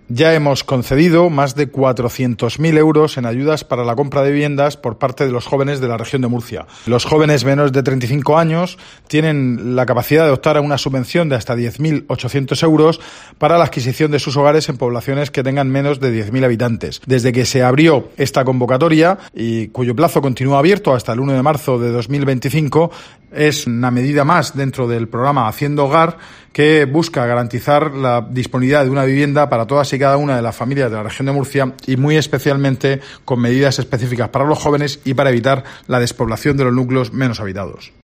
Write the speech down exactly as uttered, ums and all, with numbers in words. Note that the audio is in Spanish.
Ya hemos concedido más de cuatrocientos mil euros en ayudas para la compra de viviendas por parte de los jóvenes de la región de Murcia. Los jóvenes menores de treinta y cinco años tienen la capacidad de optar a una subvención de hasta diez mil ochocientos euros para la adquisición de sus hogares en poblaciones que tengan menos de diez mil habitantes. Desde que se abrió esta convocatoria, y cuyo plazo continúa abierto hasta el uno de marzo de dos mil veinticinco, es una medida más dentro del programa Haciendo Hogar, que busca garantizar la disponibilidad de una vivienda para todas y cada una de las familias de la región de Murcia, y muy especialmente con medidas específicas para los jóvenes y para evitar la despoblación de los núcleos menos habitados.